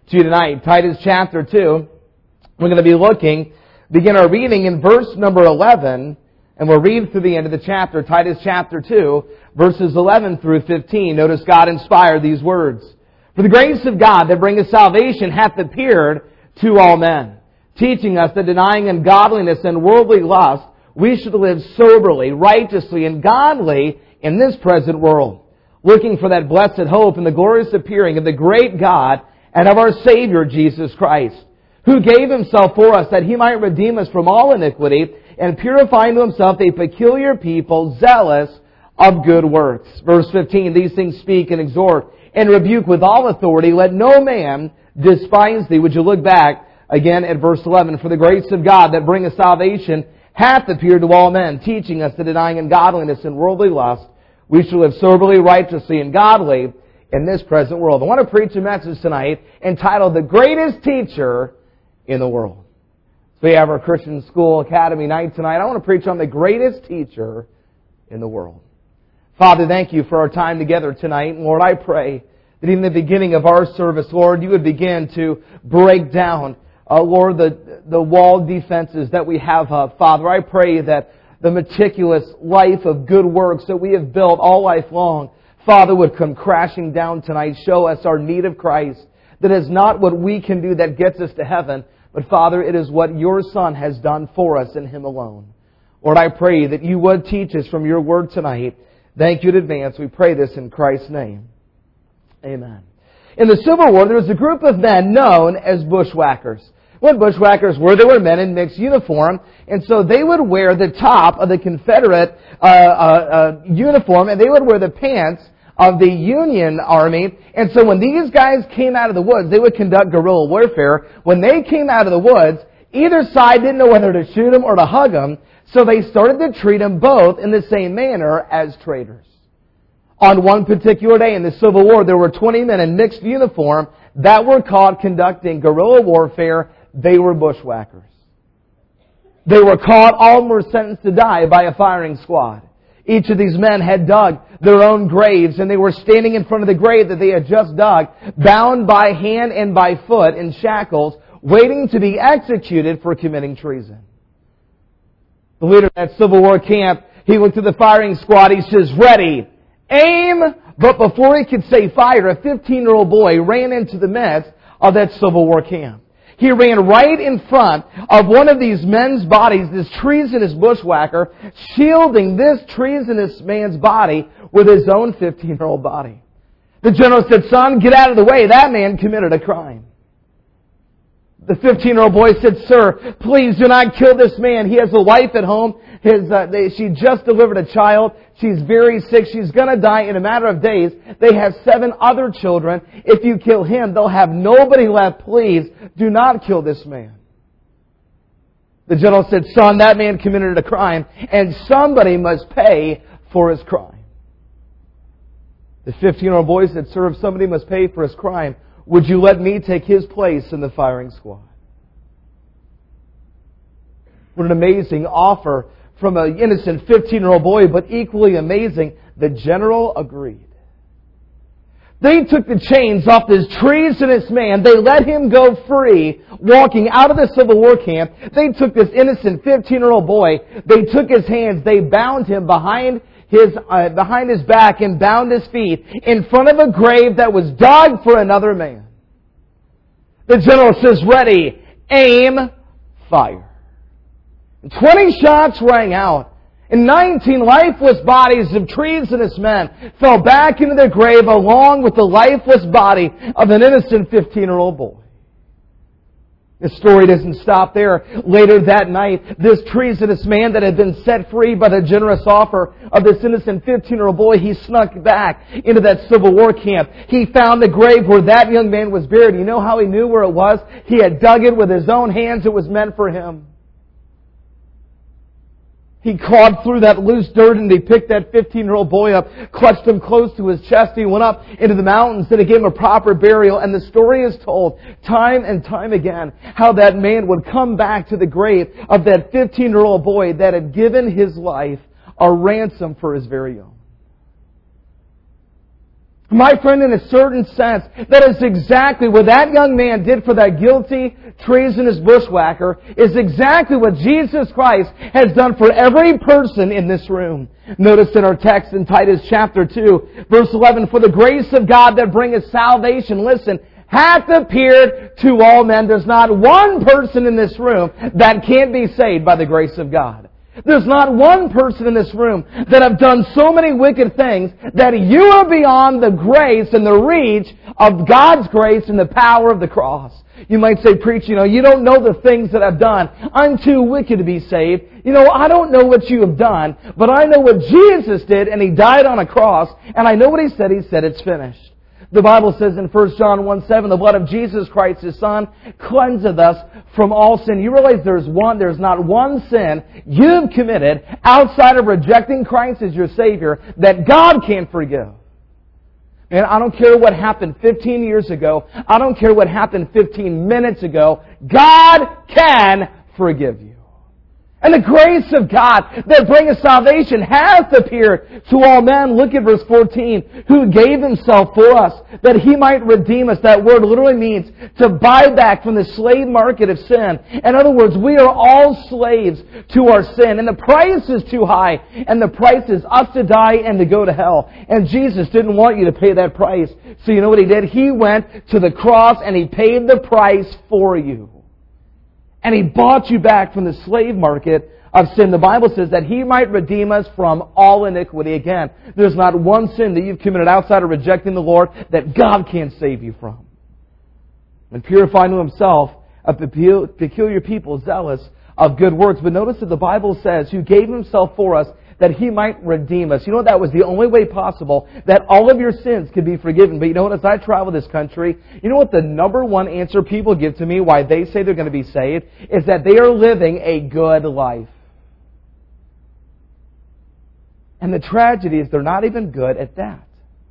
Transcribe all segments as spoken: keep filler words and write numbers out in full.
to you tonight. Titus chapter two. We're going to be looking, begin our reading in verse number eleven, and we'll read through the end of the chapter. Titus chapter two, verses eleven through fifteen. Notice God inspired these words. For the grace of God that bringeth salvation hath appeared to all men, teaching us that denying ungodliness and worldly lust, we should live soberly, righteously, and godly in this present world, looking for that blessed hope and the glorious appearing of the great God and of our Savior Jesus Christ, who gave Himself for us that He might redeem us from all iniquity and purify unto Himself a peculiar people, zealous of good works. Verse fifteen, these things speak and exhort and rebuke with all authority. Let no man despise thee. Would you look back again at verse eleven? For the grace of God that bringeth salvation hath appeared to all men, teaching us that denying ungodliness and worldly lust, we shall live soberly, righteously, and godly in this present world. I want to preach a message tonight entitled, The Greatest Teacher in the World. So we have our Christian School Academy night tonight. I want to preach on the greatest teacher in the world. Father, thank you for our time together tonight. And Lord, I pray that in the beginning of our service, Lord, you would begin to break down, uh, Lord, the, the wall defenses that we have up. Father, I pray that the meticulous life of good works that we have built all life long, Father, would come crashing down tonight. Show us our need of Christ. That is not what we can do that gets us to heaven, but Father, it is what your Son has done for us in Him alone. Lord, I pray that you would teach us from your word tonight. Thank you in advance. We pray this in Christ's name. Amen. In the Civil War, there was a group of men known as bushwhackers. What bushwhackers were, they were men in mixed uniform, and so they would wear the top of the Confederate uh, uh, uh, uniform, and they would wear the pants of the Union Army. And so when these guys came out of the woods, they would conduct guerrilla warfare. When they came out of the woods, either side didn't know whether to shoot them or to hug them, so they started to treat them both in the same manner as traitors. On one particular day in the Civil War, there were twenty men in mixed uniform that were caught conducting guerrilla warfare. They were bushwhackers. They were caught, all were sentenced to die by a firing squad. Each of these men had dug their own graves, and they were standing in front of the grave that they had just dug, bound by hand and by foot in shackles, waiting to be executed for committing treason. The leader of that Civil War camp, he looked at the firing squad, he says, ready, aim! But before he could say fire, a fifteen-year-old boy ran into the midst of that Civil War camp. He ran right in front of one of these men's bodies, this treasonous bushwhacker, shielding this treasonous man's body with his own fifteen-year-old body. The general said, son, get out of the way. That man committed a crime. The fifteen-year-old boy said, sir, please do not kill this man. He has a wife at home. His, uh, they, she just delivered a child. She's very sick. She's going to die in a matter of days. They have seven other children. If you kill him, they'll have nobody left. Please do not kill this man. The general said, son, that man committed a crime, and somebody must pay for his crime. The fifteen-year-old boy said, sir, if somebody must pay for his crime, would you let me take his place in the firing squad? What an amazing offer from an innocent fifteen-year-old boy, but equally amazing, the general agreed. They took the chains off this treasonous man. They let him go free, walking out of the Civil War camp. They took this innocent fifteen-year-old boy. They took his hands. They bound him behind his uh, behind his back and bound his feet in front of a grave that was dug for another man. The general says, ready, aim, fire. And twenty shots rang out, and nineteen lifeless bodies of treasonous men fell back into their grave along with the lifeless body of an innocent fifteen-year-old boy. The story doesn't stop there. Later that night, this treasonous man that had been set free by the generous offer of this innocent fifteen-year-old boy, he snuck back into that Civil War camp. He found the grave where that young man was buried. You know how he knew where it was? He had dug it with his own hands. It was meant for him. He clawed through that loose dirt and he picked that fifteen-year-old boy up, clutched him close to his chest. He went up into the mountains and he gave him a proper burial. And the story is told time and time again how that man would come back to the grave of that fifteen-year-old boy that had given his life a ransom for his very own. My friend, in a certain sense, that is exactly what that young man did for that guilty, treasonous bushwhacker, is exactly what Jesus Christ has done for every person in this room. Notice in our text in Titus chapter two, verse eleven, for the grace of God that bringeth salvation, listen, hath appeared to all men. There's not one person in this room that can't be saved by the grace of God. There's not one person in this room that have done so many wicked things that you are beyond the grace and the reach of God's grace and the power of the cross. You might say, preach, you know, you don't know the things that I've done. I'm too wicked to be saved. You know, I don't know what you have done, but I know what Jesus did, and He died on a cross, and I know what He said. He said, it's finished. The Bible says in First John one seven, the blood of Jesus Christ, His Son, cleanseth us from all sin. You realize there's one, there's not one sin you've committed outside of rejecting Christ as your Savior that God can't forgive. And I don't care what happened fifteen years ago. I don't care what happened fifteen minutes ago. God can forgive you. And the grace of God that bringeth salvation hath appeared to all men. Look at verse fourteen. Who gave Himself for us, that He might redeem us. That word literally means to buy back from the slave market of sin. In other words, we are all slaves to our sin. And the price is too high. And the price is us to die and to go to hell. And Jesus didn't want you to pay that price. So you know what He did? He went to the cross and He paid the price for you. And He bought you back from the slave market of sin. The Bible says that He might redeem us from all iniquity. Again, there's not one sin that you've committed outside of rejecting the Lord that God can't save you from. And purifying to Himself a peculiar people, zealous of good works. But notice that the Bible says, who gave Himself for us, that He might redeem us. You know, that was the only way possible that all of your sins could be forgiven. But you know what, as I travel this country, you know what the number one answer people give to me why they say they're going to be saved? Is that they are living a good life. And the tragedy is they're not even good at that.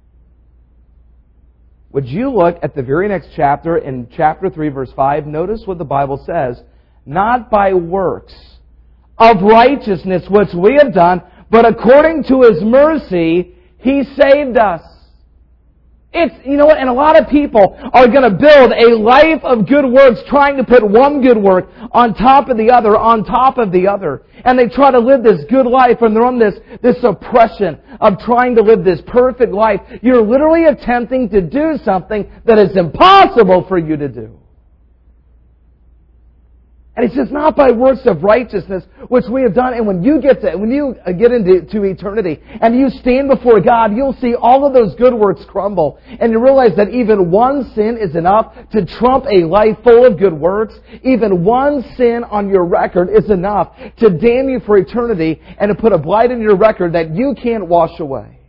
Would you look at the very next chapter, in chapter three, verse five, notice what the Bible says. Not by works of righteousness which we have done, but according to His mercy, He saved us. It's, you know what, and a lot of people are going to build a life of good works, trying to put one good work on top of the other, on top of the other. And they try to live this good life, and they're on this, this oppression of trying to live this perfect life. You're literally attempting to do something that is impossible for you to do. And He says, not by works of righteousness, which we have done. And when you get to, when you get into to eternity, and you stand before God, you'll see all of those good works crumble. And you realize that even one sin is enough to trump a life full of good works. Even one sin on your record is enough to damn you for eternity and to put a blight in your record that you can't wash away.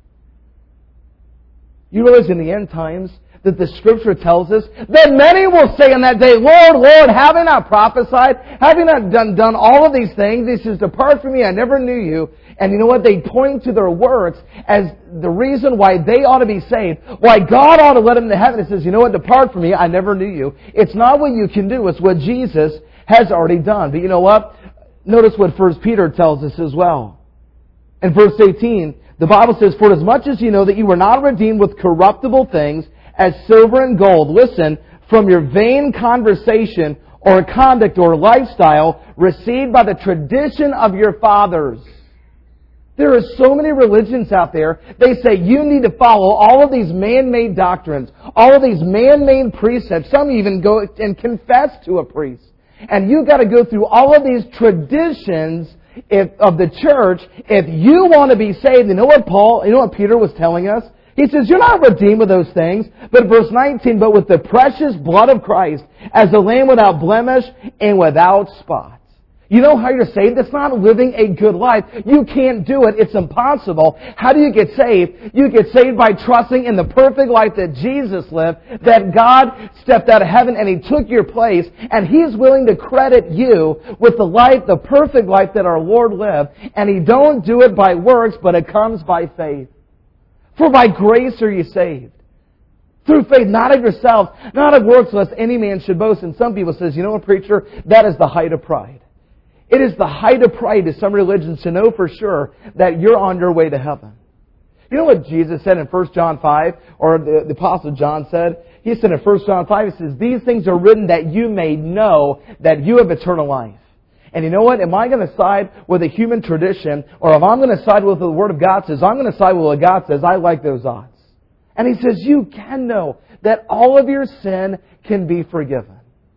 You realize in the end times, that the Scripture tells us that many will say on that day, Lord, Lord, have I not prophesied? Have I not done, done all of these things? He says, depart from me, I never knew you. And you know what? They point to their works as the reason why they ought to be saved. Why God ought to let them into heaven. He says, you know what? Depart from me, I never knew you. It's not what you can do. It's what Jesus has already done. But you know what? Notice what First Peter tells us as well. In verse eighteen, the Bible says, for as much as you know that you were not redeemed with corruptible things, as silver and gold, listen, from your vain conversation or conduct or lifestyle received by the tradition of your fathers. There are so many religions out there, they say you need to follow all of these man-made doctrines, all of these man-made precepts. Some even go and confess to a priest. And you've got to go through all of these traditions if, of the church if you want to be saved. You know what Paul, you know what Peter was telling us? He says, you're not redeemed with those things. But verse nineteen, but with the precious blood of Christ, as a lamb without blemish and without spot. You know how you're saved? It's not living a good life. You can't do it. It's impossible. How do you get saved? You get saved by trusting in the perfect life that Jesus lived, that God stepped out of heaven and He took your place, and He's willing to credit you with the life, the perfect life that our Lord lived. And He don't do it by works, but it comes by faith. For by grace are you saved. Through faith, not of yourselves, not of works, lest any man should boast. And some people says, you know what, preacher? That is the height of pride. It is the height of pride to some religions to know for sure that you're on your way to heaven. You know what Jesus said in First John five, or the, the Apostle John said? He said in First John five, he says, these things are written that you may know that you have eternal life. And you know what? Am I going to side with a human tradition, or if I'm going to side with what the Word of God says, I'm going to side with what God says. I like those odds. And He says, you can know that all of your sin can be forgiven.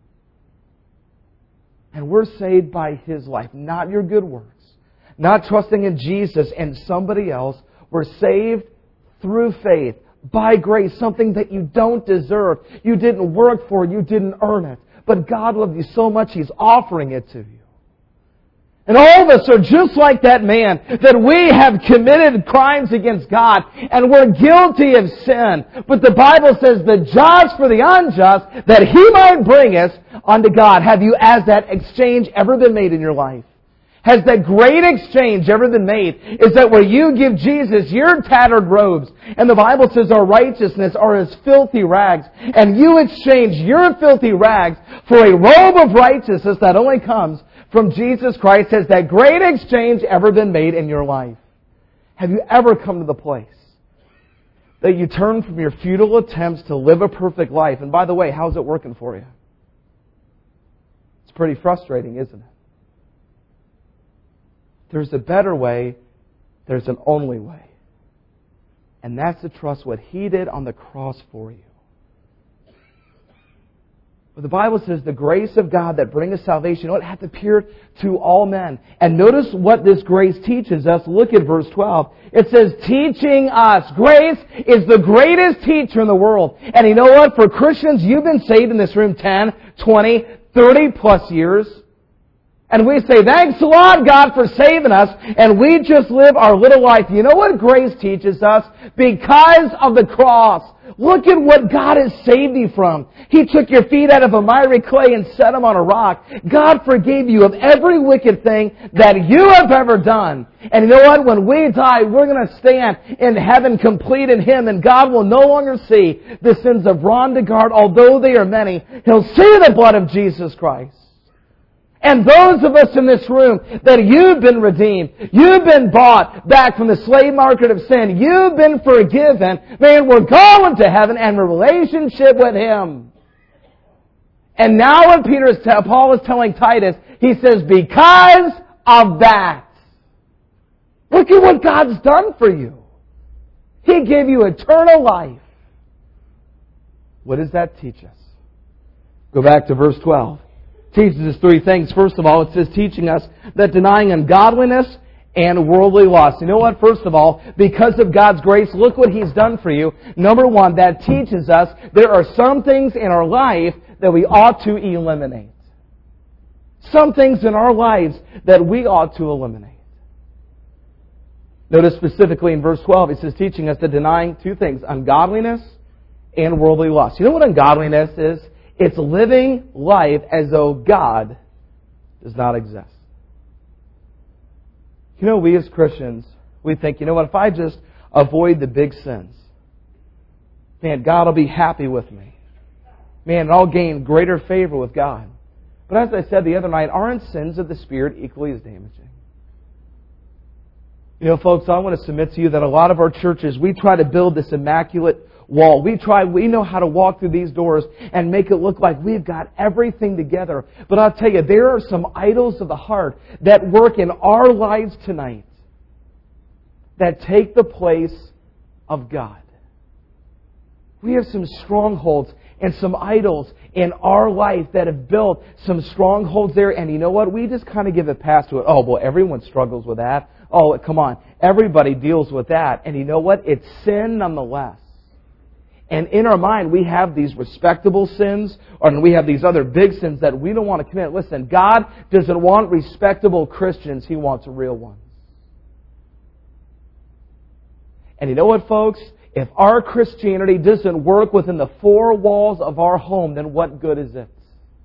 And we're saved by His life, not your good works. Not trusting in Jesus and somebody else. We're saved through faith, by grace, something that you don't deserve. You didn't work for, you didn't earn it. But God loved you so much, He's offering it to you. And all of us are just like that man, that we have committed crimes against God, and we're guilty of sin. But the Bible says the just for the unjust, that He might bring us unto God. Have you, as that exchange, ever been made in your life? Has that great exchange ever been made? Is that where you give Jesus your tattered robes, and the Bible says our righteousness are as filthy rags, and you exchange your filthy rags for a robe of righteousness that only comes from Jesus Christ? Has that great exchange ever been made in your life? Have you ever come to the place that you turn from your futile attempts to live a perfect life? And by the way, how's it working for you? It's pretty frustrating, isn't it? There's a better way. There's an only way. And that's to trust what He did on the cross for you. But the Bible says the grace of God that bringeth salvation, you know, it hath appeared to all men. And notice what this grace teaches us. Look at verse twelve. It says, teaching us. Grace is the greatest teacher in the world. And you know what? For Christians, you've been saved in this room ten, twenty, thirty plus years. And we say, thanks a lot, God, for saving us. And we just live our little life. You know what grace teaches us? Because of the cross. Look at what God has saved you from. He took your feet out of a miry clay and set them on a rock. God forgave you of every wicked thing that you have ever done. And you know what? When we die, we're going to stand in heaven complete in Him. And God will no longer see the sins of Ron DeGard, although they are many. He'll see the blood of Jesus Christ. And those of us in this room, that you've been redeemed, you've been bought back from the slave market of sin, you've been forgiven, man, we're going to heaven and a relationship with Him. And now when Peter is, Paul is telling Titus, he says, because of that. Look at what God's done for you. He gave you eternal life. What does that teach us? Go back to verse twelve. Teaches us three things. First of all, it says teaching us that denying ungodliness and worldly lust. You know what? First of all, because of God's grace, look what He's done for you. Number one, that teaches us there are some things in our life that we ought to eliminate. Some things in our lives that we ought to eliminate. Notice specifically in verse twelve, it says teaching us that denying two things, ungodliness and worldly lust. You know what ungodliness is? It's living life as though God does not exist. You know, we as Christians, we think, you know what, if I just avoid the big sins, man, God will be happy with me. Man, I'll gain greater favor with God. But as I said the other night, aren't sins of the Spirit equally as damaging? You know, folks, I want to submit to you that a lot of our churches, we try to build this immaculate wall. We try, we know how to walk through these doors and make it look like we've got everything together. But I'll tell you, there are some idols of the heart that work in our lives tonight that take the place of God. We have some strongholds and some idols in our life that have built some strongholds there. And you know what? We just kind of give a pass to it. Oh, well, everyone struggles with that. Oh, come on. Everybody deals with that. And you know what? It's sin nonetheless. And in our mind, we have these respectable sins, or we have these other big sins that we don't want to commit. Listen, God doesn't want respectable Christians. He wants real ones. And you know what, folks? If our Christianity doesn't work within the four walls of our home, then what good is it?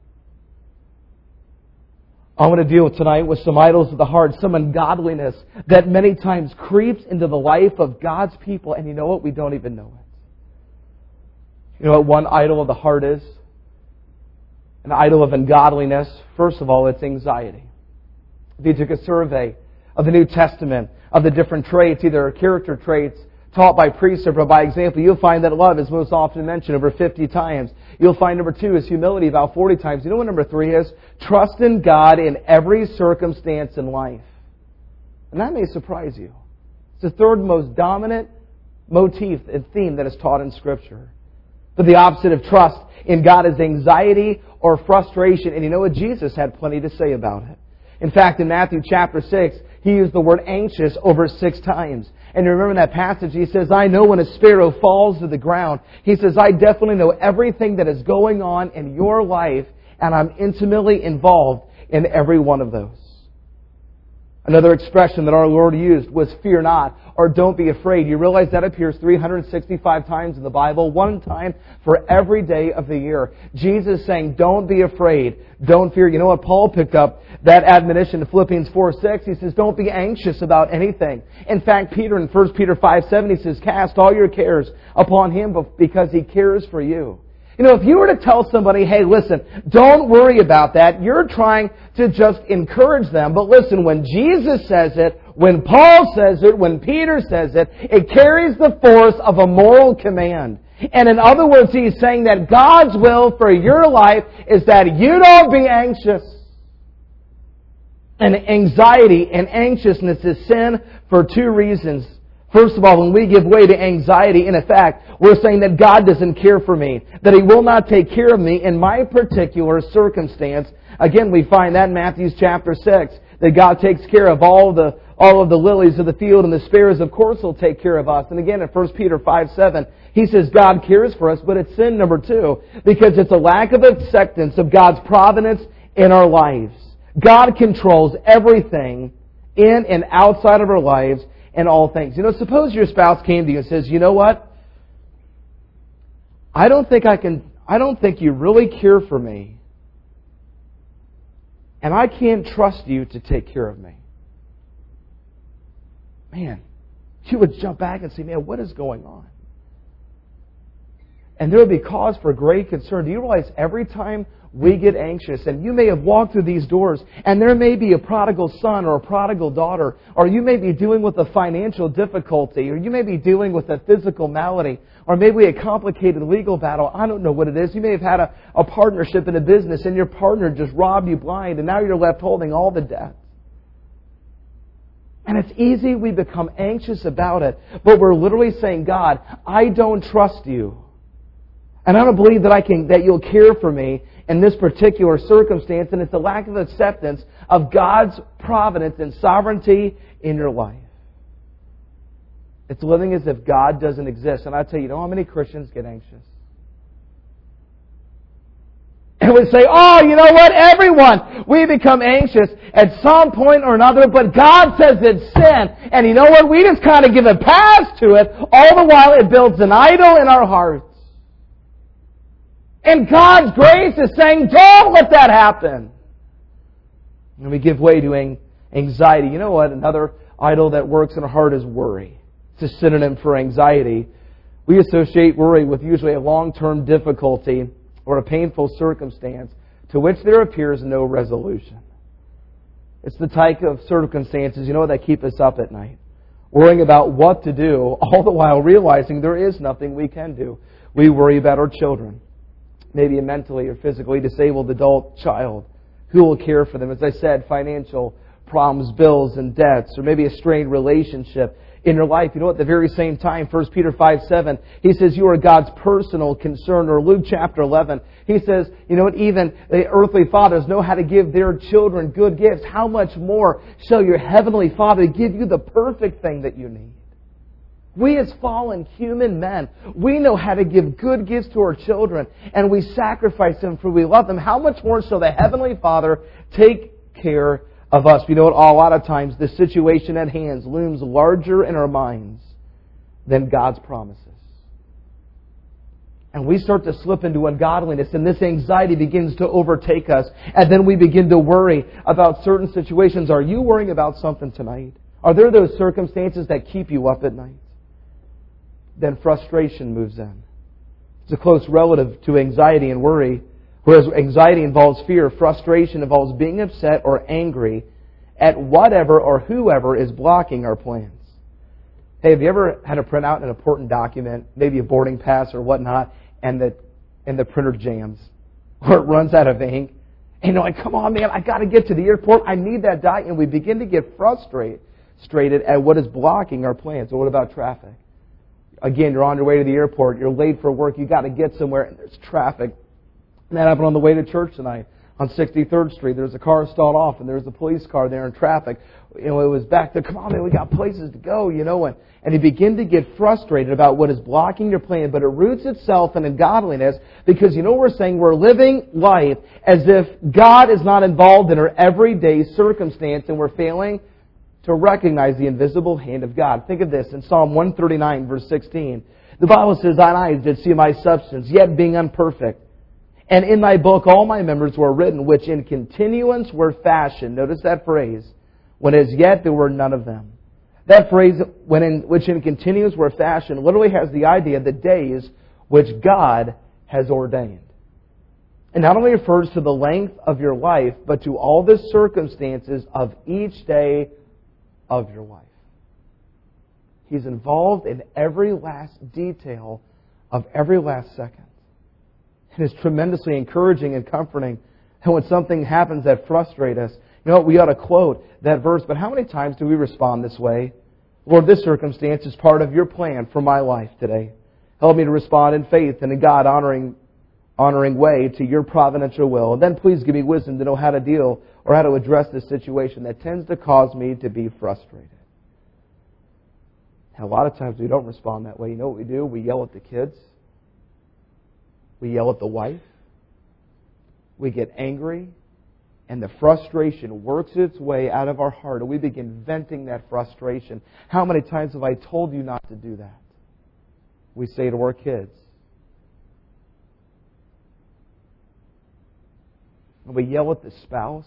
I want to deal tonight with some idols of the heart, some ungodliness that many times creeps into the life of God's people. And you know what? We don't even know it. You know what one idol of the heart is? An idol of ungodliness. First of all, it's anxiety. If you took a survey of the New Testament, of the different traits, either character traits taught by precept or by example, you'll find that love is most often mentioned over fifty times. You'll find number two is humility about forty times. You know what number three is? Trust in God in every circumstance in life. And that may surprise you. It's the third most dominant motif and theme that is taught in Scripture. But the opposite of trust in God is anxiety or frustration. And you know what? Jesus had plenty to say about it. In fact, in Matthew chapter six, He used the word anxious over six times. And you remember that passage, He says, I know when a sparrow falls to the ground. He says, I definitely know everything that is going on in your life, and I'm intimately involved in every one of those. Another expression that our Lord used was fear not, or don't be afraid. You realize that appears three hundred sixty-five times in the Bible, one time for every day of the year. Jesus saying, don't be afraid, don't fear. You know what? Paul picked up that admonition in Philippians four six. He says, don't be anxious about anything. In fact, Peter in First Peter five seven, he says, cast all your cares upon Him because He cares for you. You know, if you were to tell somebody, hey, listen, don't worry about that, you're trying to just encourage them. But listen, when Jesus says it, when Paul says it, when Peter says it, it carries the force of a moral command. And in other words, he's saying that God's will for your life is that you don't be anxious. And anxiety and anxiousness is sin for two reasons. First of all, when we give way to anxiety, in effect, we're saying that God doesn't care for me, that He will not take care of me in my particular circumstance. Again, we find that in Matthew chapter six, that God takes care of all the all of the lilies of the field, and the sparrows, of course, will take care of us. And again, in First Peter five seven, he says God cares for us, but it's sin, number two, because it's a lack of acceptance of God's providence in our lives. God controls everything in and outside of our lives, and all things. You know, suppose your spouse came to you and says, you know what? I don't think I can, I don't think you really care for me. And I can't trust you to take care of me. Man, you would jump back and say, man, what is going on? And there would be cause for great concern. Do you realize every time we get anxious, and you may have walked through these doors, and there may be a prodigal son or a prodigal daughter, or you may be dealing with a financial difficulty, or you may be dealing with a physical malady, or maybe a complicated legal battle. I don't know what it is. You may have had a, a partnership in a business, and your partner just robbed you blind, and now you're left holding all the debt. And it's easy we become anxious about it, but we're literally saying, God, I don't trust you. And I don't believe that I can, that you'll care for me in this particular circumstance. And it's a lack of acceptance of God's providence and sovereignty in your life. It's living as if God doesn't exist. And I tell you, you know how many Christians get anxious? And we say, oh, you know what? Everyone, we become anxious at some point or another, but God says it's sin. And you know what? We just kind of give a pass to it, all the while it builds an idol in our hearts. And God's grace is saying, don't let that happen. And we give way to anxiety. You know what? Another idol that works in our heart is worry. It's a synonym for anxiety. We associate worry with usually a long-term difficulty or a painful circumstance to which there appears no resolution. It's the type of circumstances, you know, that keep us up at night, worrying about what to do, all the while realizing there is nothing we can do. We worry about our children. Maybe a mentally or physically disabled adult child. Who will care for them? As I said, financial problems, bills and debts, or maybe a strained relationship in your life. You know, at the very same time, First Peter five seven, he says you are God's personal concern. Or Luke chapter eleven, he says, you know what, even the earthly fathers know how to give their children good gifts. How much more shall your heavenly Father give you the perfect thing that you need? We as fallen human men, we know how to give good gifts to our children, and we sacrifice them for we love them. How much more shall the Heavenly Father take care of us? You know what? A lot of times the situation at hand looms larger in our minds than God's promises. And we start to slip into ungodliness, and this anxiety begins to overtake us. And then we begin to worry about certain situations. Are you worrying about something tonight? Are there those circumstances that keep you up at night? Then frustration moves in. It's a close relative to anxiety and worry. Whereas anxiety involves fear, frustration involves being upset or angry at whatever or whoever is blocking our plans. Hey, have you ever had to print out an important document, maybe a boarding pass or whatnot, and the and the printer jams or it runs out of ink? And you're like, come on, man, I got to get to the airport. I need that document. And we begin to get frustrated frustrated at what is blocking our plans. So what about traffic? Again, you're on your way to the airport. You're late for work. You got to get somewhere, and there's traffic. And that happened on the way to church tonight. On sixty-third Street, there's a car stalled off, and there's a police car there in traffic. You know, it was back there. Come on, man, we got places to go, you know. And, and you begin to get frustrated about what is blocking your plan, but it roots itself in ungodliness because, you know what we're saying? We're living life as if God is not involved in our everyday circumstance, and we're failing to recognize the invisible hand of God. Think of this in Psalm one thirty-nine, verse sixteen. The Bible says, Thine eyes did see my substance, yet being unperfect. And in thy book all my members were written, which in continuance were fashioned. Notice that phrase. When as yet there were none of them. That phrase, when in, which in continuance were fashioned, literally has the idea of the days which God has ordained. It not only refers to the length of your life, but to all the circumstances of each day of your life. He's involved in every last detail of every last second. It is tremendously encouraging and comforting. And when something happens that frustrates us, you know, we ought to quote that verse, but how many times do we respond this way? Lord, this circumstance is part of your plan for my life today. Help me to respond in faith and in God honoring, honoring way to your providential will. And then please give me wisdom to know how to deal or how to address this situation that tends to cause me to be frustrated. And a lot of times we don't respond that way. You know what we do? We yell at the kids. We yell at the wife. We get angry. And the frustration works its way out of our heart. And we begin venting that frustration. How many times have I told you not to do that? We say to our kids. And we yell at the spouse.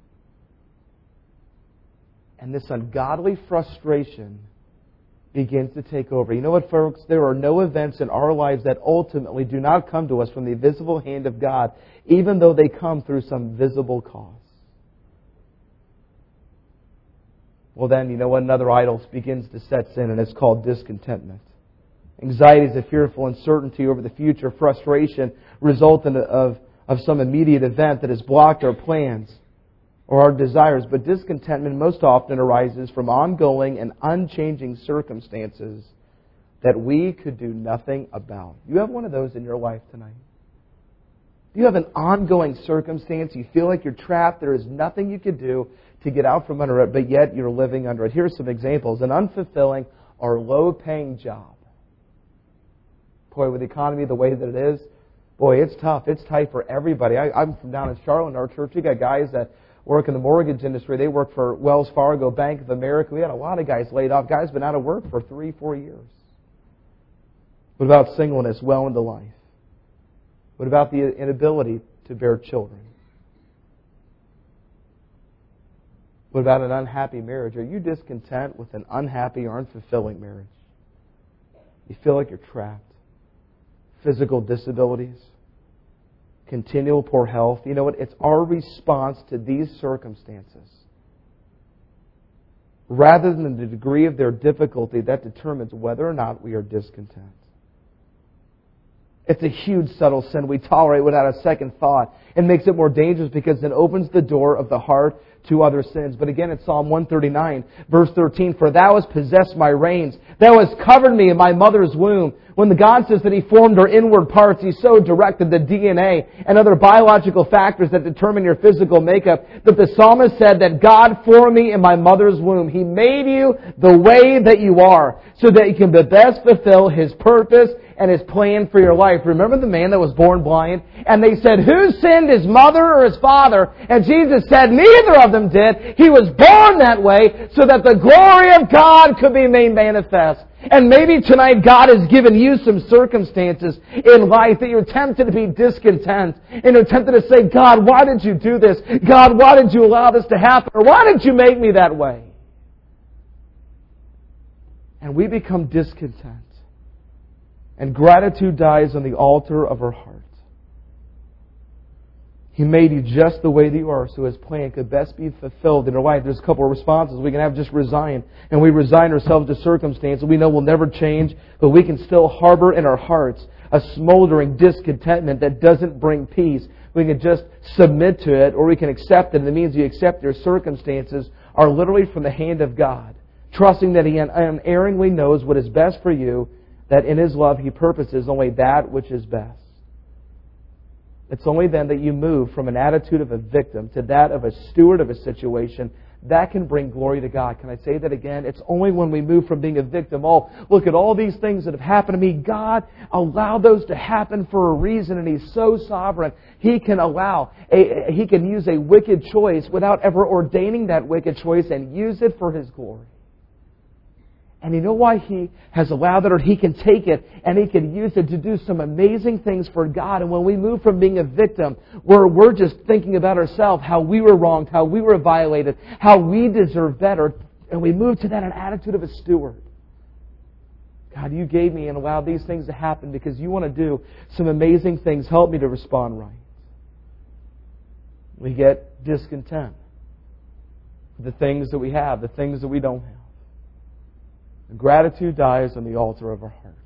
And this ungodly frustration begins to take over. You know what, folks? There are no events in our lives that ultimately do not come to us from the visible hand of God, even though they come through some visible cause. Well then, you know what? Another idol begins to set in, and it's called discontentment. Anxiety is a fearful uncertainty over the future. Frustration resultant of, of some immediate event that has blocked our plans or our desires, but discontentment most often arises from ongoing and unchanging circumstances that we could do nothing about. You have one of those in your life tonight? You have an ongoing circumstance. You feel like you're trapped. There is nothing you could do to get out from under it, but yet you're living under it. Here's some examples. An unfulfilling or low-paying job. Boy, with the economy the way that it is, boy, it's tough. It's tight for everybody. I, I'm from down in Charlotte, in our church. We got guys that work in the mortgage industry. They work for Wells Fargo, Bank of America. We had a lot of guys laid off. Guys been out of work for three, four years. What about singleness well into life? What about the inability to bear children? What about an unhappy marriage? Are you discontent with an unhappy or unfulfilling marriage? You feel like you're trapped. Physical disabilities. Continual poor health. You know what? It's our response to these circumstances, rather than the degree of their difficulty, that determines whether or not we are discontent. It's a huge subtle sin we tolerate without a second thought. It makes it more dangerous because it opens the door of the heart to other sins. But again, it's Psalm one thirty-nine, verse thirteen, For thou hast possessed my reins. Thou hast covered me in my mother's womb. When the God says that He formed our inward parts, He so directed the D N A and other biological factors that determine your physical makeup that the psalmist said that God formed me in my mother's womb. He made you the way that you are so that you can best fulfill His purpose and His plan for your life. Remember the man that was born blind? And they said, who sinned, his mother or his father? And Jesus said, neither of them did. He was born that way so that the glory of God could be made manifest. And maybe tonight God has given you some circumstances in life that you're tempted to be discontent. And you're tempted to say, God, why did you do this? God, why did you allow this to happen? Or why did you make me that way? And we become discontent. And gratitude dies on the altar of our heart. He made you just the way that you are so His plan could best be fulfilled in our life. There's a couple of responses. We can have just resign. And we resign ourselves to circumstances we know will never change, but we can still harbor in our hearts a smoldering discontentment that doesn't bring peace. We can just submit to it, or we can accept it. And it means you accept your circumstances are literally from the hand of God, trusting that He unerringly knows what is best for you, that in His love He purposes only that which is best. It's only then that you move from an attitude of a victim to that of a steward of a situation. That can bring glory to God. Can I say that again? It's only when we move from being a victim, oh, look at all these things that have happened to me. God allowed those to happen for a reason, and He's so sovereign. He can allow, a, He can use a wicked choice without ever ordaining that wicked choice and use it for His glory. And you know why He has allowed it, or He can take it and He can use it to do some amazing things for God. And when we move from being a victim, where we're just thinking about ourselves, how we were wronged, how we were violated, how we deserve better, and we move to that an attitude of a steward. God, You gave me and allowed these things to happen because You want to do some amazing things. Help me to respond right. We get discontent with the things that we have, the things that we don't have. And gratitude dies on the altar of our heart.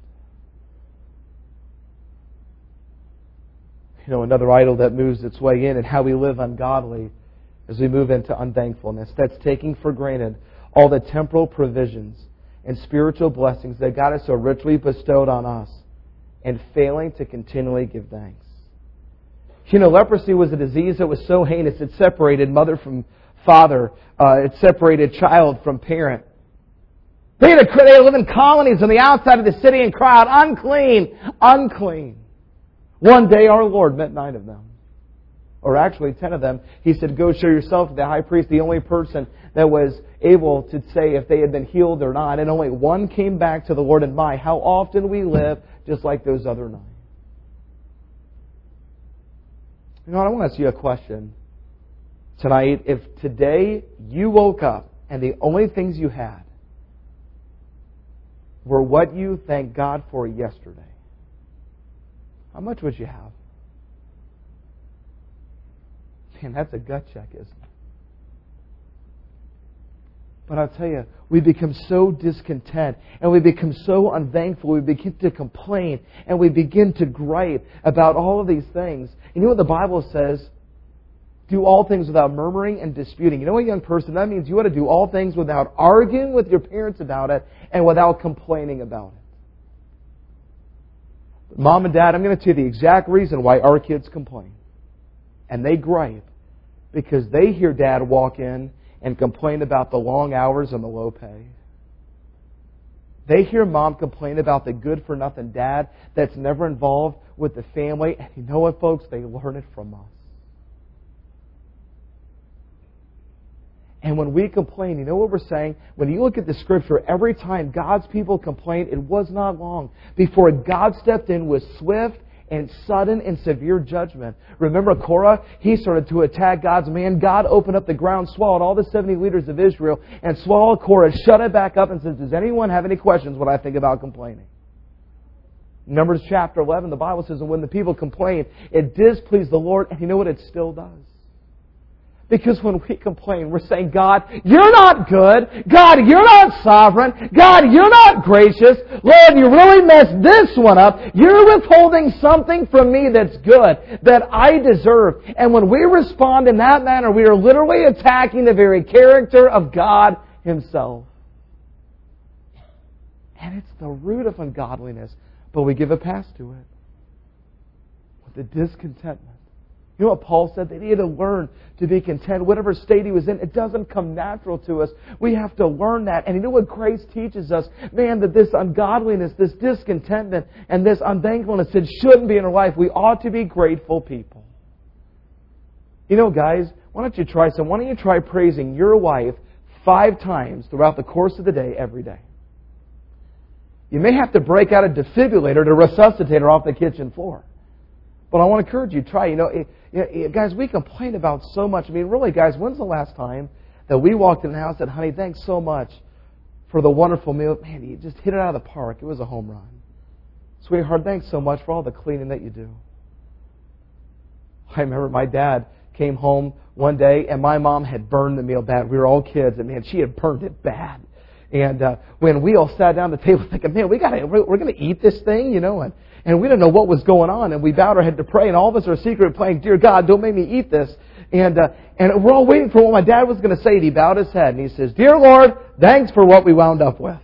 You know, another idol that moves its way in and how we live ungodly as we move into unthankfulness. That's taking for granted all the temporal provisions and spiritual blessings that God has so richly bestowed on us and failing to continually give thanks. You know, leprosy was a disease that was so heinous it separated mother from father. Uh, it separated child from parent. They had, to, they had to live in colonies on the outside of the city and cry out, unclean, unclean. One day our Lord met nine of them. Or actually ten of them. He said, go show yourself to the high priest, the only person that was able to say if they had been healed or not. And only one came back to the Lord. And my, how often we live just like those other nine. You know, I want to ask you a question tonight. If today you woke up and the only things you had were what you thanked God for yesterday, how much would you have? Man, that's a gut check, isn't it? But I'll tell you, we become so discontent and we become so unthankful. We begin to complain and we begin to gripe about all of these things. You know what the Bible says? Do all things without murmuring and disputing. You know what, young person? That means you ought to do all things without arguing with your parents about it and without complaining about it. Mom and Dad, I'm going to tell you the exact reason why our kids complain. And they gripe because they hear Dad walk in and complain about the long hours and the low pay. They hear Mom complain about the good-for-nothing dad that's never involved with the family. And you know what, folks? They learn it from us. And when we complain, you know what we're saying? When you look at the Scripture, every time God's people complained, it was not long before God stepped in with swift and sudden and severe judgment. Remember Korah? He started to attack God's man. God opened up the ground, swallowed all the seventy leaders of Israel, and swallowed Korah, shut it back up, and says, does anyone have any questions when I think about complaining? Numbers chapter eleven, the Bible says, and when the people complained, it displeased the Lord, and you know what? It still does. Because when we complain, we're saying, God, You're not good. God, You're not sovereign. God, You're not gracious. Lord, You really messed this one up. You're withholding something from me that's good, that I deserve. And when we respond in that manner, we are literally attacking the very character of God Himself. And it's the root of ungodliness. But we give a pass to it. With the discontentment. You know what Paul said? That he had to learn to be content. Whatever state he was in, it doesn't come natural to us. We have to learn that. And you know what grace teaches us? Man, that this ungodliness, this discontentment, and this unthankfulness, it shouldn't be in our life. We ought to be grateful people. You know, guys, why don't you try some? Why don't you try praising your wife five times throughout the course of the day, every day? You may have to break out a defibrillator to resuscitate her off the kitchen floor. But I want to encourage you, try. You know, it, it, guys, we complain about so much. I mean, really, guys, when's the last time that we walked in the house and said, honey, thanks so much for the wonderful meal. Man, you just hit it out of the park. It was a home run. Sweetheart, thanks so much for all the cleaning that you do. I remember my dad came home one day and my mom had burned the meal bad. We were all kids and man, she had burned it bad. And uh, when we all sat down at the table thinking, man, we gotta, we're, we're going to eat this thing, you know, and, and we didn't know what was going on. And we bowed our head to pray and all of us are secretly praying, dear God, don't make me eat this. And uh, and we're all waiting for what my dad was going to say. And he bowed his head and he says, dear Lord, thanks for what we wound up with.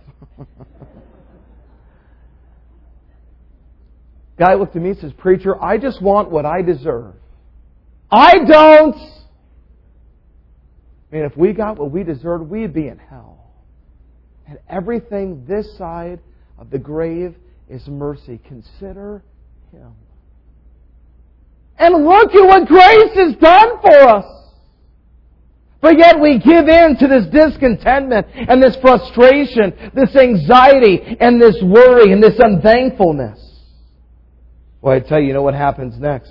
Guy looked at me and says, preacher, I just want what I deserve. I don't. And if we got what we deserved, we'd be in hell. And everything this side of the grave is mercy. Consider Him. And look at what grace has done for us. But yet we give in to this discontentment and this frustration, this anxiety and this worry and this unthankfulness. Well, I tell you, you know what happens next?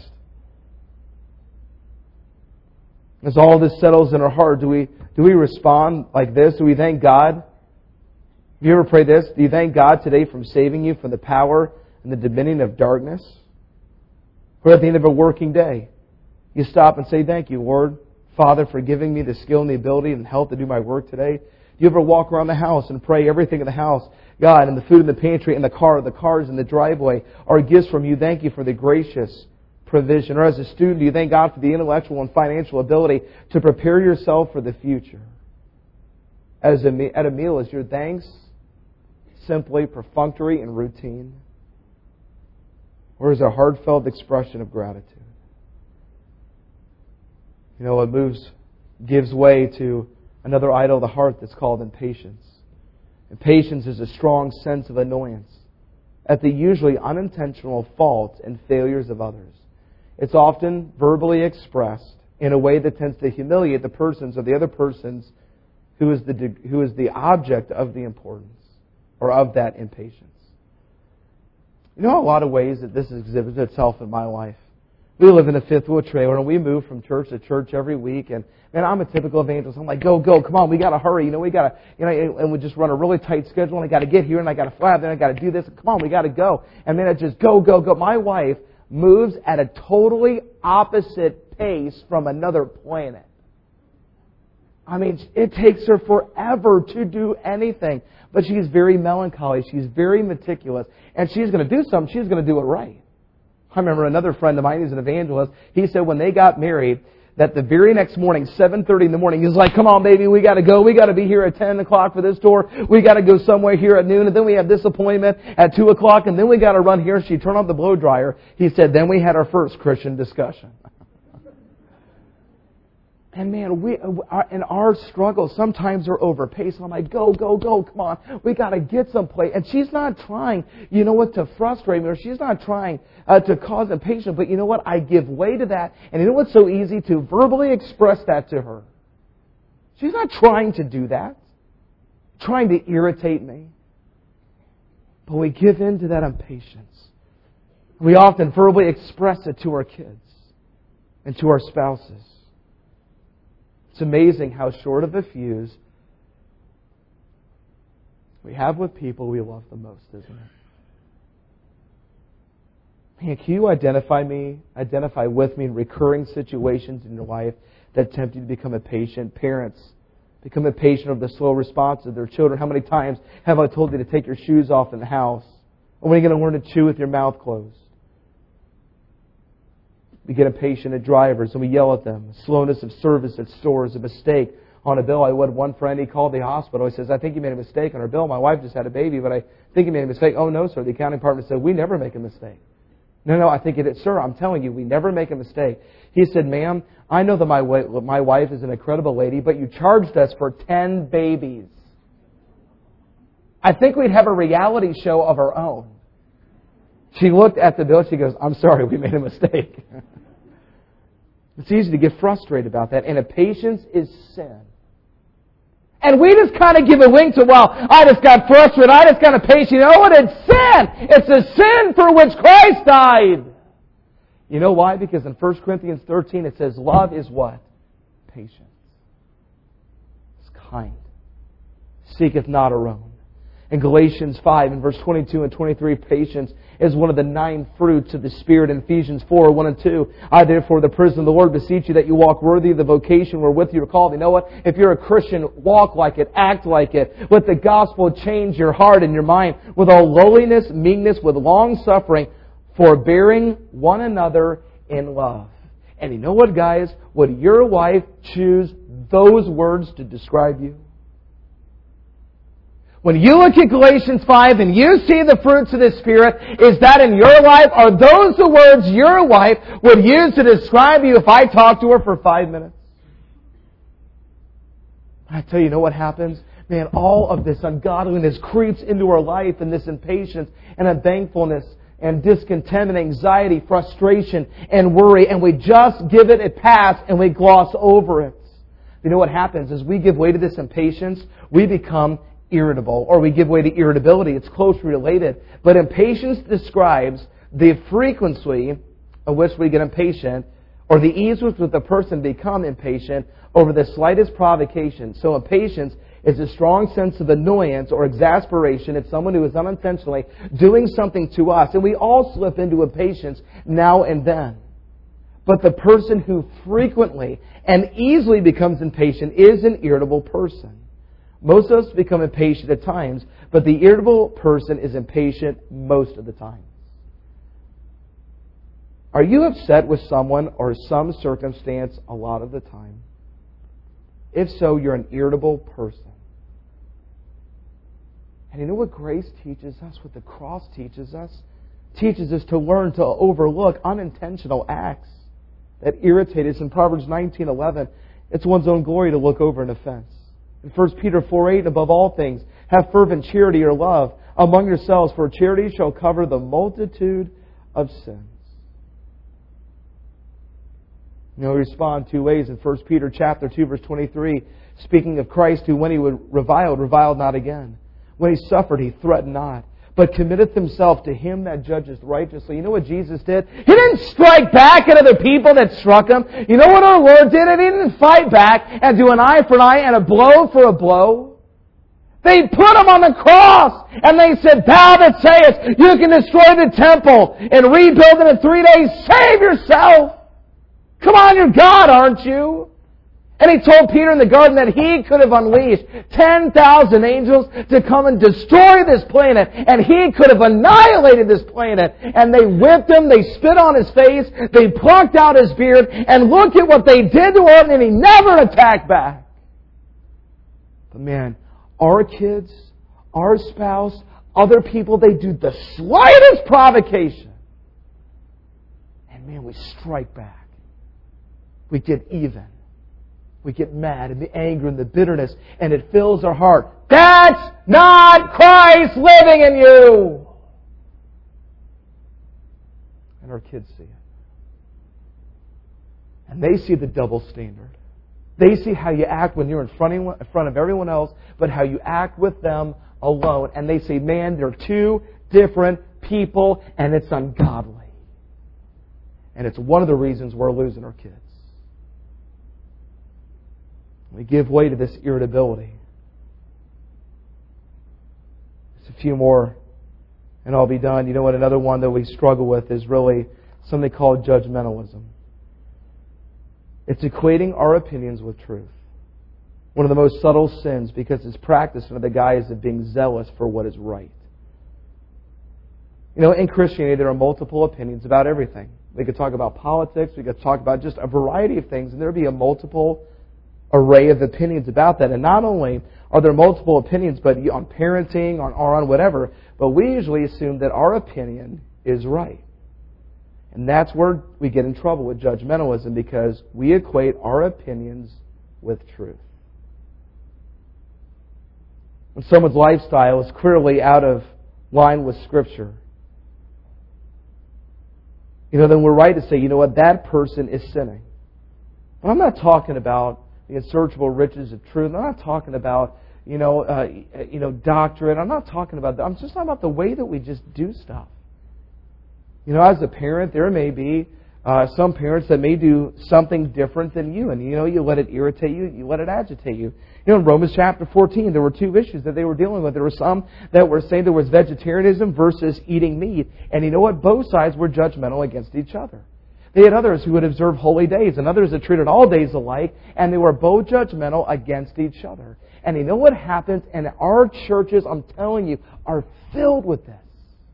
As all this settles in our heart, do we do we respond like this? Do we thank God? Have you ever prayed this? Do you thank God today for saving you from the power and the dominion of darkness? Or at the end of a working day, you stop and say, thank you, Lord, Father, for giving me the skill and the ability and health to do my work today. Do you ever walk around the house and pray everything in the house, God, and the food in the pantry and the car, the cars in the driveway are gifts from you. Thank you for the gracious provision. Or as a student, do you thank God for the intellectual and financial ability to prepare yourself for the future? As a, at a meal, is your thanks simply perfunctory and routine? Or is it a heartfelt expression of gratitude? You know, it moves, gives way to another idol of the heart that's called impatience. Impatience is a strong sense of annoyance at the usually unintentional faults and failures of others. It's often verbally expressed in a way that tends to humiliate the persons or the other persons who is the who is the object of the importance or of that impatience. You know a lot of ways that this exhibits itself in my life. We live in a fifth wheel trailer and we move from church to church every week. And man, I'm a typical evangelist. I'm like, go, go, come on, we got to hurry. You know, we got to, you know, and we just run a really tight schedule. And I got to get here and I got to fly, then I got to do this. Come on, we got to go. And then I just go, go, go. My wife moves at a totally opposite pace from another planet. I mean, it takes her forever to do anything. But she's very melancholy. She's very meticulous. And she's going to do something. She's going to do it right. I remember another friend of mine who's an evangelist. He said when they got married, that the very next morning, seven thirty in the morning, he's like, come on, baby, we got to go. We got to be here at ten o'clock for this tour. We got to go somewhere here at noon. And then we have this appointment at two o'clock. And then we got to run here. She turned on the blow dryer. He said, then we had our first Christian discussion. And man, we in our struggles sometimes are overpaced. I'm like, go, go, go, come on. We got to get someplace. And she's not trying, you know what, to frustrate me. Or she's not trying uh, to cause impatience. But you know what? I give way to that. And you know what's so easy? To verbally express that to her. She's not trying to do that. Trying to irritate me. But we give in to that impatience. We often verbally express it to our kids and to our spouses. It's amazing how short of a fuse we have with people we love the most, isn't it? Man, can you identify me, identify with me in recurring situations in your life that tempt you to become impatient? Parents, become impatient of the slow response of their children. How many times have I told you to take your shoes off in the house? Or when are you going to learn to chew with your mouth closed? We get impatient at drivers and we yell at them. Slowness of service at stores, a mistake on a bill. I had one friend, he called the hospital. He says, I think you made a mistake on our bill. My wife just had a baby, but I think you made a mistake. Oh, no, sir. The accounting department said, we never make a mistake. No, no, I think it is. Sir, I'm telling you, we never make a mistake. He said, ma'am, I know that my, my wife is an incredible lady, but you charged us for ten babies. I think we'd have a reality show of our own. She looked at the bill. She goes, I'm sorry, we made a mistake. It's easy to get frustrated about that. And impatience is sin. And we just kind of give a wink to, well, I just got frustrated. I just got impatient. You know what? It's sin. It's a sin for which Christ died. You know why? Because in First Corinthians thirteen it says, love is what? Patience. It's kind. Seeketh not her own. In Galatians five, in verse twenty-two and twenty-three, patience is one of the nine fruits of the Spirit. In Ephesians four, one and two, I therefore, the prisoner of the Lord, beseech you that you walk worthy of the vocation wherewith you are called. You know what? If you're a Christian, walk like it, act like it. Let the gospel change your heart and your mind with all lowliness, meekness, with long suffering, forbearing one another in love. And you know what, guys? Would your wife choose those words to describe you? When you look at Galatians five and you see the fruits of the Spirit, is that in your life? Are those the words your wife would use to describe you if I talked to her for five minutes? I tell you, you know what happens? Man, all of this ungodliness creeps into our life, and this impatience and unthankfulness and discontent and anxiety, frustration and worry, and we just give it a pass and we gloss over it. You know what happens is we give way to this impatience, we become irritable, or we give way to irritability. It's closely related. But impatience describes the frequency of which we get impatient, or the ease with which the person become impatient over the slightest provocation. So impatience is a strong sense of annoyance or exasperation at someone who is unintentionally doing something to us. And we all slip into impatience now and then. But the person who frequently and easily becomes impatient is an irritable person. Most of us become impatient at times, but the irritable person is impatient most of the time. Are you upset with someone or some circumstance a lot of the time? If so, you're an irritable person. And you know what grace teaches us, what the cross teaches us? It teaches us to learn to overlook unintentional acts that irritate us. In Proverbs nineteen eleven, it's one's own glory to look over an offense. In First Peter four eight, above all things, have fervent charity or love among yourselves, for charity shall cover the multitude of sins. You know, we respond two ways. In First Peter chapter two, verse twenty-three, speaking of Christ, who when he was reviled, reviled not again. When he suffered, he threatened not, but committeth himself to him that judgeth righteously. You know what Jesus did? He didn't strike back at other people that struck him. You know what our Lord did? He didn't fight back and do an eye for an eye and a blow for a blow. They put him on the cross and they said, thou that sayest you can destroy the temple and rebuild it in three days, save yourself. Come on, you're God, aren't you? And he told Peter in the garden that he could have unleashed ten thousand angels to come and destroy this planet. And he could have annihilated this planet. And they whipped him, they spit on his face, they plucked out his beard, and look at what they did to him, and he never attacked back. But man, our kids, our spouse, other people, they do the slightest provocation. And man, we strike back. We get even. We get mad and the anger and the bitterness, and it fills our heart. That's not Christ living in you! And our kids see it. And they see the double standard. They see how you act when you're in front of, in front of everyone else, but how you act with them alone. And they say, man, they're two different people, and it's ungodly. And it's one of the reasons we're losing our kids. We give way to this irritability. Just a few more and I'll be done. You know what? Another one that we struggle with is really something called judgmentalism. It's equating our opinions with truth. One of the most subtle sins, because it's practiced under the guise of being zealous for what is right. You know, in Christianity there are multiple opinions about everything. We could talk about politics, we could talk about just a variety of things, and there would be a multiple array of opinions about that. And not only are there multiple opinions, but on parenting, on or on whatever, but we usually assume that our opinion is right. And that's where we get in trouble with judgmentalism, because we equate our opinions with truth. When someone's lifestyle is clearly out of line with Scripture, you know, then we're right to say, you know what, that person is sinning. But I'm not talking about the unsearchable riches of truth. I'm not talking about, you know, uh, you know, doctrine. I'm not talking about that. I'm just talking about the way that we just do stuff. You know, as a parent, there may be Uh, some parents that may do something different than you, and you know, you let it irritate you, you let it agitate you. You know, in Romans chapter fourteen, there were two issues that they were dealing with. There were some that were saying there was vegetarianism versus eating meat, and you know what? Both sides were judgmental against each other. They had others who would observe holy days, and others that treated all days alike, and they were both judgmental against each other. And you know what happens? And our churches, I'm telling you, are filled with this.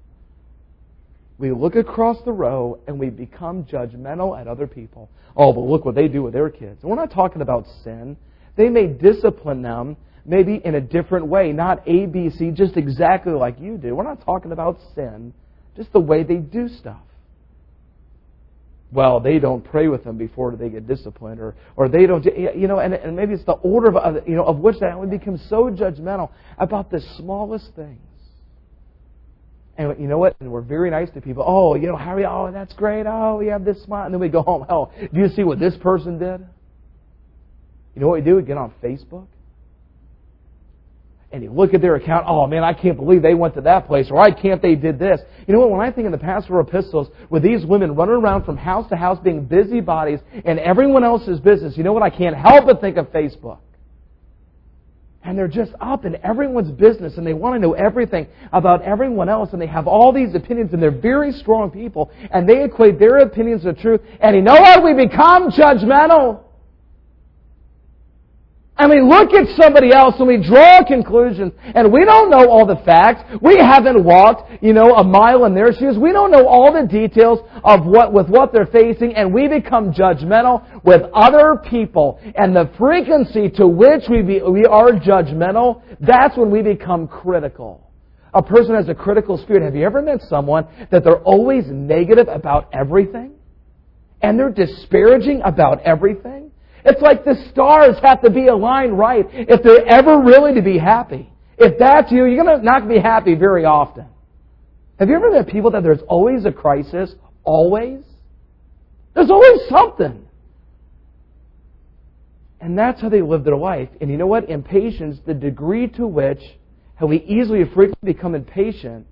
We look across the row and we become judgmental at other people. Oh, but look what they do with their kids. And we're not talking about sin. They may discipline them maybe in a different way, not A, B, C, just exactly like you do. We're not talking about sin, just the way they do stuff. Well, they don't pray with them before they get disciplined, or or they don't, you know, and, and maybe it's the order of, you know, of which they become so judgmental about the smallest things. And you know what? And we're very nice to people. Oh, you know, how are you? Oh, that's great. Oh, we have this smile. And then we go home. Oh, do you see what this person did? You know what we do? We get on Facebook. And you look at their account. Oh, man, I can't believe they went to that place. Or I can't they did this. You know what? When I think in the pastoral epistles, with these women running around from house to house being busybodies in everyone else's business, you know what? I can't help but think of Facebook. And they're just up in everyone's business, and they want to know everything about everyone else, and they have all these opinions, and they're very strong people, and they equate their opinions to truth. And you know what? We become judgmental. And we look at somebody else and we draw conclusions, and we don't know all the facts. We haven't walked, you know, a mile in their shoes. We don't know all the details of what with what they're facing, and we become judgmental with other people. And the frequency to which we be, we are judgmental, that's when we become critical. A person has a critical spirit. Have you ever met someone that they're always negative about everything? And they're disparaging about everything? It's like the stars have to be aligned right if they're ever really to be happy. If that's you, you're going to not be happy very often. Have you ever met people that there's always a crisis? Always? There's always something. And that's how they live their life. And you know what? Impatience, the degree to which how we easily and frequently become impatient,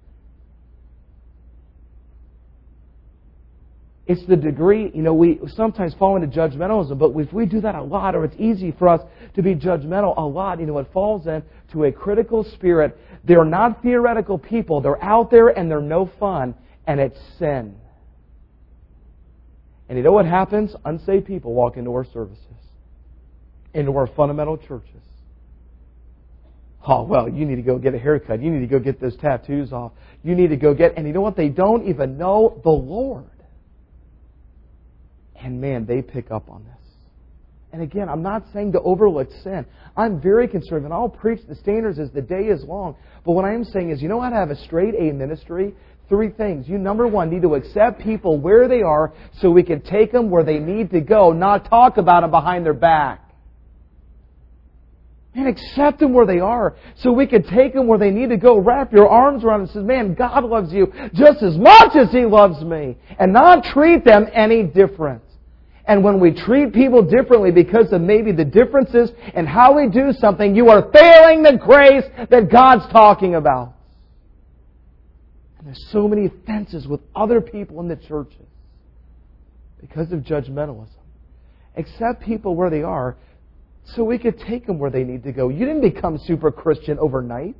it's the degree, you know, we sometimes fall into judgmentalism, but if we do that a lot, or it's easy for us to be judgmental a lot, you know, it falls into a critical spirit. They're not theoretical people. They're out there and they're no fun, and it's sin. And you know what happens? Unsaved people walk into our services, into our fundamental churches. Oh, well, you need to go get a haircut. You need to go get those tattoos off. You need to go get, and you know what? They don't even know the Lord. And man, they pick up on this. And again, I'm not saying to overlook sin. I'm very concerned, and I'll preach the standards as the day is long. But what I am saying is, you know how to have a straight A ministry? Three things. You, number one, need to accept people where they are so we can take them where they need to go, not talk about them behind their back. And accept them where they are so we can take them where they need to go. Wrap your arms around them and say, man, God loves you just as much as He loves me. And not treat them any different. And when we treat people differently because of maybe the differences in how we do something, you are failing the grace that God's talking about. And there's so many offenses with other people in the churches because of judgmentalism. Accept people where they are so we could take them where they need to go. You didn't become super Christian overnight.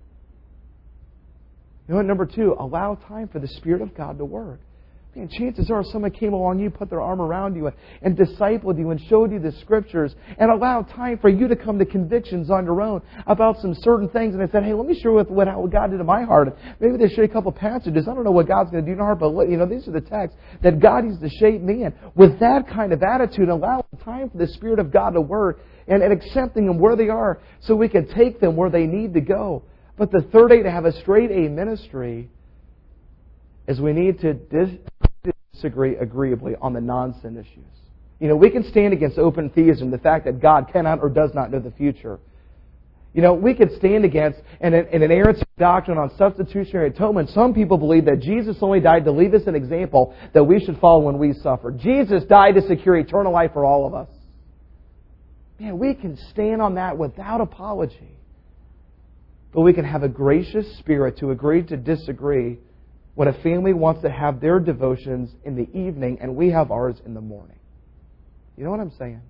You know what? Number two, allow time for the Spirit of God to work. Man, chances are someone came along you, put their arm around you, and, and discipled you and showed you the Scriptures and allowed time for you to come to convictions on your own about some certain things. And they said, hey, let me show you what, what, what God did in my heart. Maybe they show you a couple passages. I don't know what God's going to do in your heart, but you know, these are the texts that God used to shape me in. With that kind of attitude, allowing time for the Spirit of God to work and, and accepting them where they are so we can take them where they need to go. But the third A, to have a straight A ministry, is we need to dis- disagree agreeably on the non-sin issues. You know, we can stand against open theism, the fact that God cannot or does not know the future. You know, we could stand against an, an inerrancy doctrine on substitutionary atonement. Some people believe that Jesus only died to leave us an example that we should follow when we suffer. Jesus died to secure eternal life for all of us. Man, we can stand on that without apology. But we can have a gracious spirit to agree to disagree when a family wants to have their devotions in the evening and we have ours in the morning. You know what I'm saying?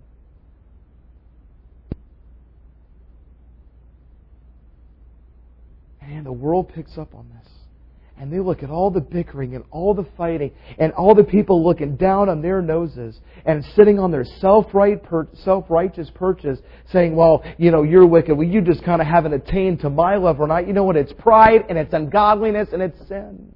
And the world picks up on this. And they look at all the bickering and all the fighting and all the people looking down on their noses and sitting on their self-right, self-righteous perches saying, well, you know, you're wicked. Well, you just kind of haven't attained to my level or not. You know what? It's pride and it's ungodliness and it's sin.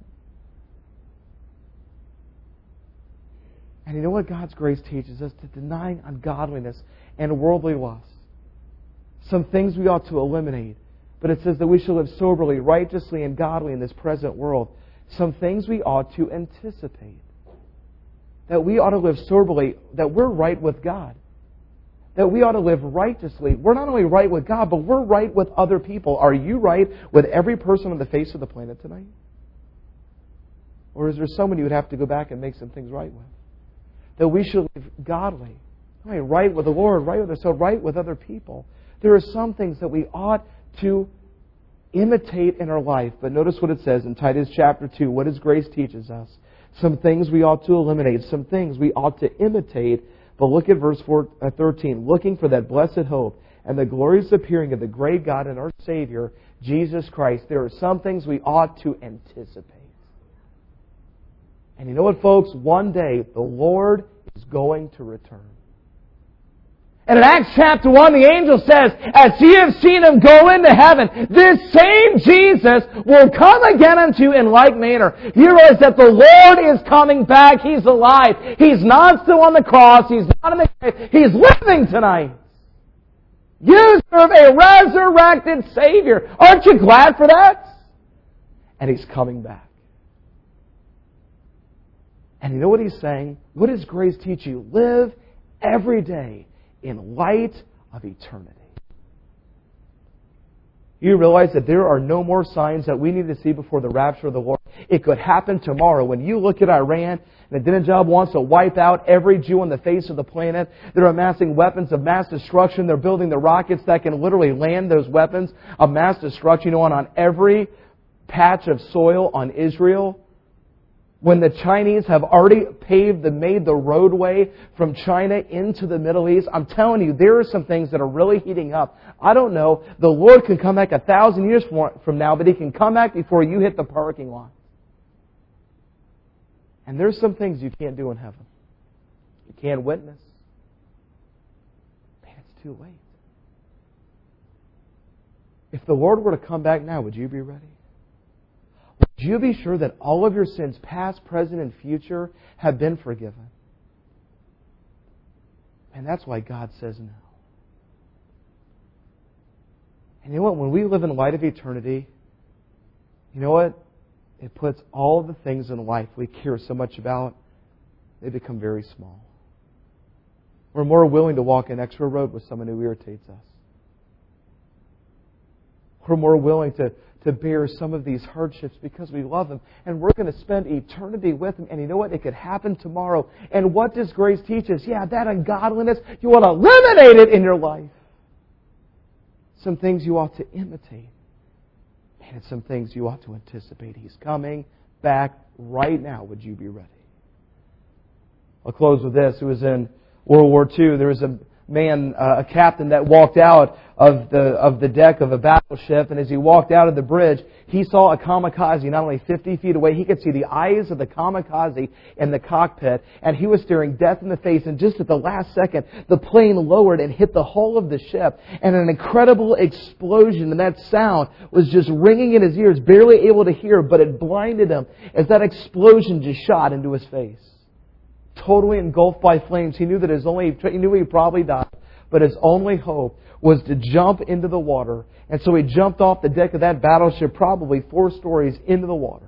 And you know what God's grace teaches us? To deny ungodliness and worldly lust. Some things we ought to eliminate. But it says that we shall live soberly, righteously, and godly in this present world. Some things we ought to anticipate. That we ought to live soberly, that we're right with God. That we ought to live righteously. We're not only right with God, but we're right with other people. Are you right with every person on the face of the planet tonight? Or is there someone you would have to go back and make some things right with? That we should live godly. I mean, right with the Lord, right with ourselves, right with other people. There are some things that we ought to imitate in our life. But notice what it says in Titus chapter two. What His grace teaches us. Some things we ought to eliminate. Some things we ought to imitate. But look at verse thirteen. Looking for that blessed hope and the glorious appearing of the great God and our Savior, Jesus Christ. There are some things we ought to anticipate. And you know what, folks? One day the Lord is going to return. And in Acts chapter one, the angel says, as ye have seen Him go into heaven, this same Jesus will come again unto you in like manner. You realize that the Lord is coming back. He's alive. He's not still on the cross. He's not in the grave. He's living tonight. You serve a resurrected Savior. Aren't you glad for that? And He's coming back. And you know what He's saying? What does grace teach you? Live every day in light of eternity. You realize that there are no more signs that we need to see before the rapture of the Lord. It could happen tomorrow. When you look at Iran, and Ahmadinejad wants to wipe out every Jew on the face of the planet. They're amassing weapons of mass destruction. They're building the rockets that can literally land those weapons of mass destruction on, on every patch of soil on Israel. When the Chinese have already paved and made the roadway from China into the Middle East, I'm telling you, there are some things that are really heating up. I don't know. The Lord can come back a thousand years from now, but He can come back before you hit the parking lot. And there's some things you can't do in heaven. You can't witness. Man, it's too late. If the Lord were to come back now, would you be ready? Would you be sure that all of your sins, past, present, and future, have been forgiven? And that's why God says no. And you know what? When we live in light of eternity, you know what? It puts all the things in life we care so much about, they become very small. We're more willing to walk an extra road with someone who irritates us. We're more willing to, to bear some of these hardships because we love Him. And we're going to spend eternity with Him. And you know what? It could happen tomorrow. And what does grace teach us? Yeah, that ungodliness, you want to eliminate it in your life. Some things you ought to imitate. And some things you ought to anticipate. He's coming back right now. Would you be ready? I'll close with this. It was in World War Two. There was a man, uh, a captain that walked out of the of the deck of a battleship, and as he walked out of the bridge, he saw a kamikaze not only fifty feet away, he could see the eyes of the kamikaze in the cockpit, and he was staring death in the face, and just at the last second, the plane lowered and hit the hull of the ship, and an incredible explosion, and that sound was just ringing in his ears, barely able to hear, but it blinded him as that explosion just shot into his face. Totally engulfed by flames. He knew that his only, he knew he probably died, but his only hope was to jump into the water. And so he jumped off the deck of that battleship, probably four stories into the water.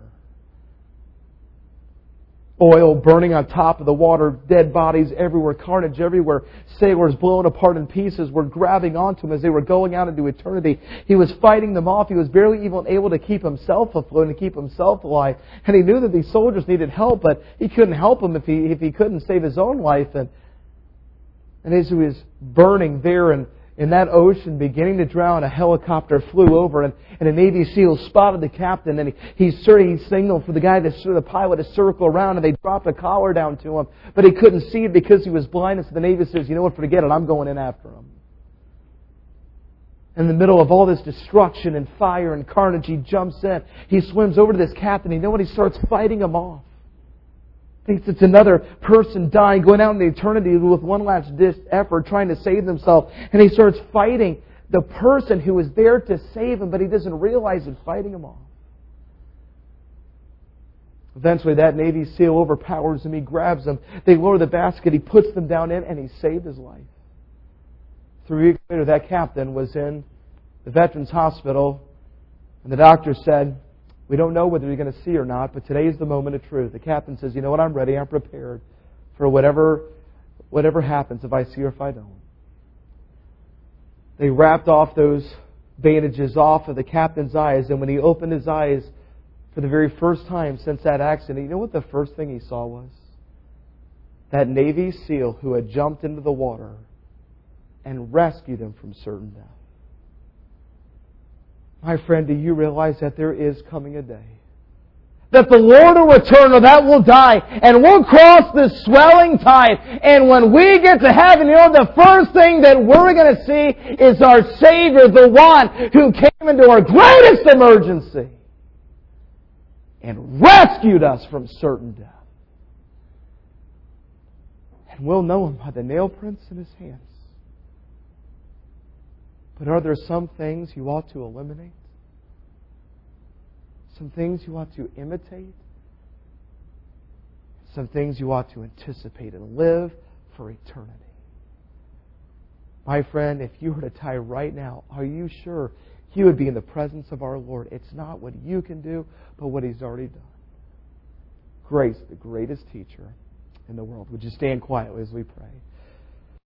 Oil burning on top of the water, dead bodies everywhere, carnage everywhere, sailors blown apart in pieces were grabbing onto him as they were going out into eternity. He was fighting them off. He was barely even able to keep himself afloat and keep himself alive. And he knew that these soldiers needed help, but he couldn't help them if he if he couldn't save his own life. And, and as he was burning there in, in that ocean, beginning to drown, a helicopter flew over, and, and a Navy SEAL spotted the captain, and he, he, he signaled for the guy, to, the pilot, to circle around, and they dropped a collar down to him, but he couldn't see it because he was blind, and so the Navy says, you know what, forget it, I'm going in after him. In the middle of all this destruction and fire and carnage, he jumps in. He swims over to this captain. You know what? He starts fighting him off. Thinks it's another person dying, going out in the eternity with one last ditch effort, trying to save themselves. And he starts fighting the person who is there to save him, but he doesn't realize it, fighting him off. Eventually, that Navy SEAL overpowers him. He grabs him. They lower the basket. He puts them down in, and he saved his life. Three weeks later, that captain was in the Veterans Hospital, and the doctor said, we don't know whether you're going to see or not, but today is the moment of truth. The captain says, you know what, I'm ready, I'm prepared for whatever, whatever happens, if I see or if I don't. They wrapped off those bandages off of the captain's eyes, and when he opened his eyes for the very first time since that accident, you know what the first thing he saw was? That Navy SEAL who had jumped into the water and rescued him from certain death. My friend, do you realize that there is coming a day that the Lord will return, or that will die, and we'll cross this swelling tide, and when we get to heaven, you know, the first thing that we're going to see is our Savior, the one who came into our greatest emergency and rescued us from certain death. And we'll know Him by the nail prints in His hands. But are there some things you ought to eliminate? Some things you ought to imitate? Some things you ought to anticipate and live for eternity? My friend, if you were to die right now, are you sure you would be in the presence of our Lord? It's not what you can do, but what He's already done. Grace, the greatest teacher in the world. Would you stand quietly as we pray?